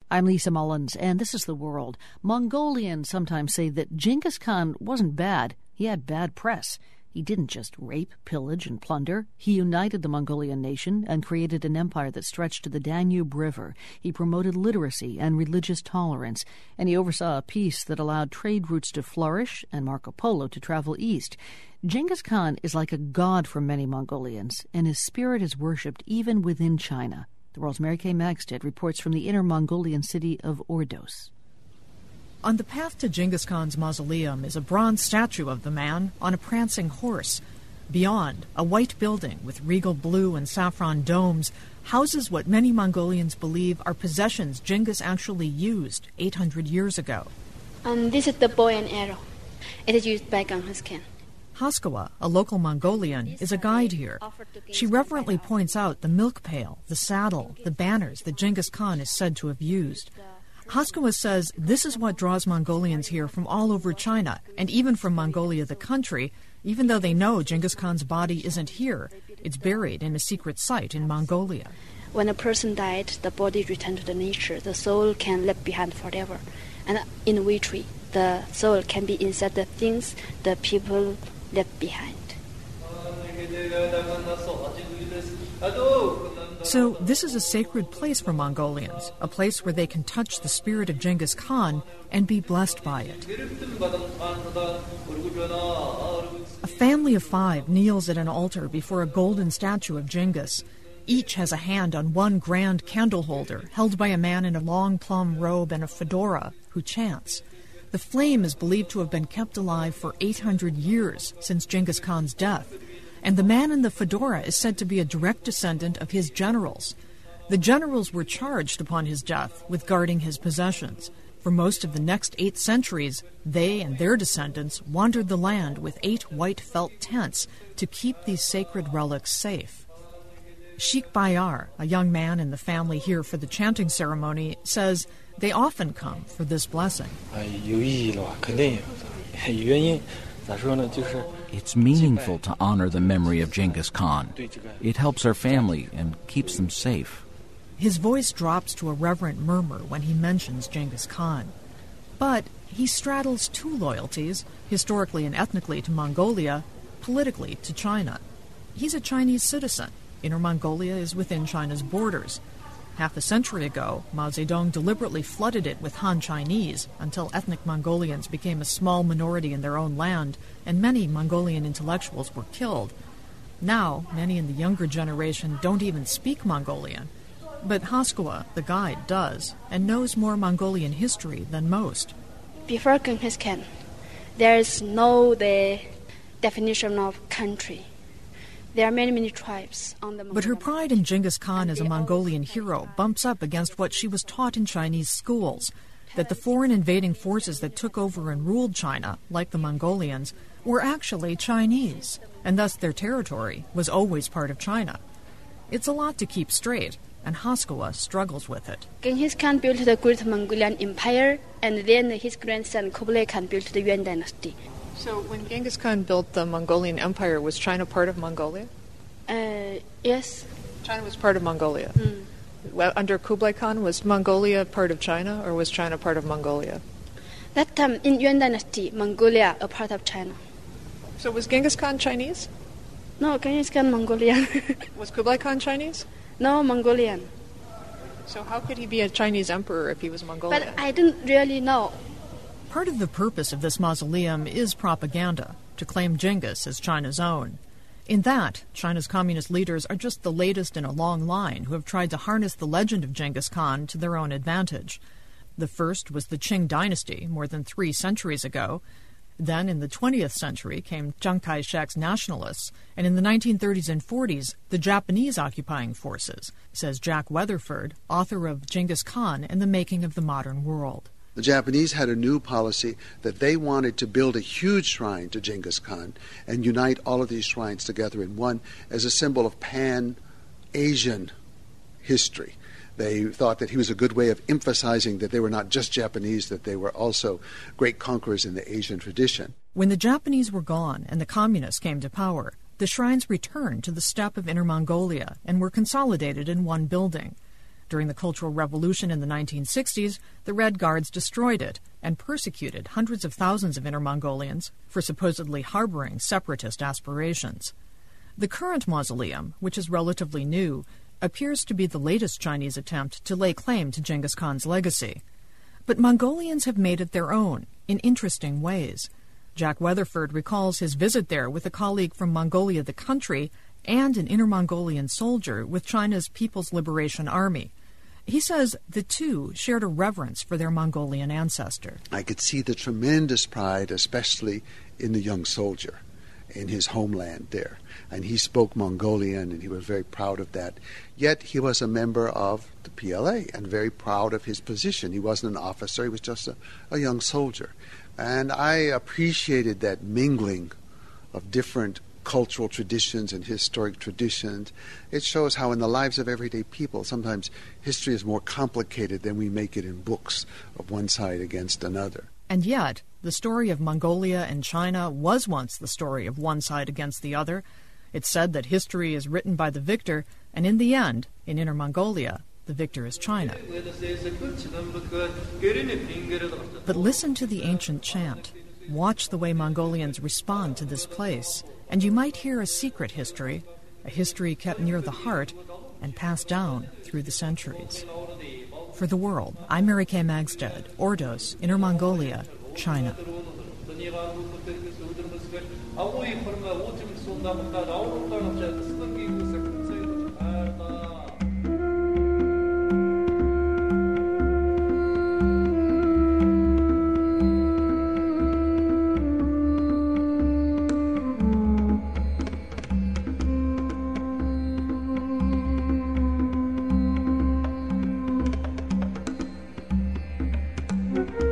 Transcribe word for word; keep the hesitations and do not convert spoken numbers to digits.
I'm Lisa Mullins, and this is The World. Mongolians sometimes say that Genghis Khan wasn't bad. He had bad press. He didn't just rape, pillage, and plunder. He united the Mongolian nation and created an empire that stretched to the Danube River. He promoted literacy and religious tolerance, and he oversaw a peace that allowed trade routes to flourish and Marco Polo to travel east. Genghis Khan is like a god for many Mongolians, and his spirit is worshipped even within China. The World's Mary Kay Magstead reports from the Inner Mongolian city of Ordos. On the path to Genghis Khan's mausoleum is a bronze statue of the man on a prancing horse. Beyond, a white building with regal blue and saffron domes houses what many Mongolians believe are possessions Genghis actually used eight hundred years ago. And this is the bow and arrow. It is used by Genghis Khan. Haskawa, a local Mongolian, is a guide here. She reverently points out the milk pail, the saddle, the banners that Genghis Khan is said to have used. Haskawa says this is what draws Mongolians here from all over China, and even from Mongolia the country, even though they know Genghis Khan's body isn't here. It's buried in a secret site in Mongolia. When a person died, the body returned to the nature. The soul can live behind forever. And in Witchery, the soul can be inside the things the people left behind. So this is a sacred place for Mongolians, a place where they can touch the spirit of Genghis Khan and be blessed by it. A family of five kneels at an altar before a golden statue of Genghis. Each has a hand on one grand candle holder held by a man in a long plum robe and a fedora who chants. The flame is believed to have been kept alive for eight hundred years since Genghis Khan's death. And the man in the fedora is said to be a direct descendant of his generals. The generals were charged upon his death with guarding his possessions. For most of the next eight centuries, they and their descendants wandered the land with eight white felt tents to keep these sacred relics safe. Sheikh Bayar, a young man in the family here for the chanting ceremony, says they often come for this blessing. It's meaningful to honor the memory of Genghis Khan. It helps our family and keeps them safe. His voice drops to a reverent murmur when he mentions Genghis Khan. But he straddles two loyalties, historically and ethnically to Mongolia, politically to China. He's a Chinese citizen. Inner Mongolia is within China's borders. Half a century ago, Mao Zedong deliberately flooded it with Han Chinese until ethnic Mongolians became a small minority in their own land, and many Mongolian intellectuals were killed. Now, many in the younger generation don't even speak Mongolian. But Haskawa, the guide, does, and knows more Mongolian history than most. Before Genghis Khan, there is no the definition of country. There are many, many tribes on the Mongolian. But her pride in Genghis Khan as a Mongolian hero bumps up against what she was taught in Chinese schools, that the foreign invading forces that took over and ruled China, like the Mongolians, were actually Chinese, and thus their territory was always part of China. It's a lot to keep straight, and Haskawa struggles with it. Genghis Khan built the Great Mongolian Empire, and then his grandson Kublai Khan built the Yuan dynasty. So when Genghis Khan built the Mongolian Empire, was China part of Mongolia? Uh, yes. China was part of Mongolia. Mm. Well, under Kublai Khan, was Mongolia part of China, or was China part of Mongolia? That time, in Yuan dynasty, Mongolia a part of China. So was Genghis Khan Chinese? No, Genghis Khan Mongolian. Was Kublai Khan Chinese? No, Mongolian. So how could he be a Chinese emperor if he was Mongolian? But I didn't really know. Part of the purpose of this mausoleum is propaganda, to claim Genghis as China's own. In that, China's communist leaders are just the latest in a long line who have tried to harness the legend of Genghis Khan to their own advantage. The first was the Qing dynasty more than three centuries ago. Then in the twentieth century came Chiang Kai-shek's nationalists, and in the nineteen thirties and forties, the Japanese occupying forces, says Jack Weatherford, author of Genghis Khan and the Making of the Modern World. The Japanese had a new policy that they wanted to build a huge shrine to Genghis Khan and unite all of these shrines together in one as a symbol of pan-Asian history. They thought that he was a good way of emphasizing that they were not just Japanese, that they were also great conquerors in the Asian tradition. When the Japanese were gone and the communists came to power, the shrines returned to the steppe of Inner Mongolia and were consolidated in one building. During the Cultural Revolution in the nineteen sixties, the Red Guards destroyed it and persecuted hundreds of thousands of Inner Mongolians for supposedly harboring separatist aspirations. The current mausoleum, which is relatively new, appears to be the latest Chinese attempt to lay claim to Genghis Khan's legacy. But Mongolians have made it their own, in interesting ways. Jack Weatherford recalls his visit there with a colleague from Mongolia the country and an Inner Mongolian soldier with China's People's Liberation Army. He says the two shared a reverence for their Mongolian ancestor. I could see the tremendous pride, especially in the young soldier, in his homeland there. And he spoke Mongolian, and he was very proud of that. Yet he was a member of the P L A and very proud of his position. He wasn't an officer, he was just a, a young soldier. And I appreciated that mingling of different cultural traditions and historic traditions. It shows how in the lives of everyday people, sometimes history is more complicated than we make it in books of one side against another. And yet, the story of Mongolia and China was once the story of one side against the other. It's said that history is written by the victor, and in the end, in Inner Mongolia, the victor is China. But listen to the ancient chant. Watch the way Mongolians respond to this place, and you might hear a secret history, a history kept near the heart and passed down through the centuries. For The World, I'm Mary Kay Magstad, Ordos, Inner Mongolia, China. Thank you.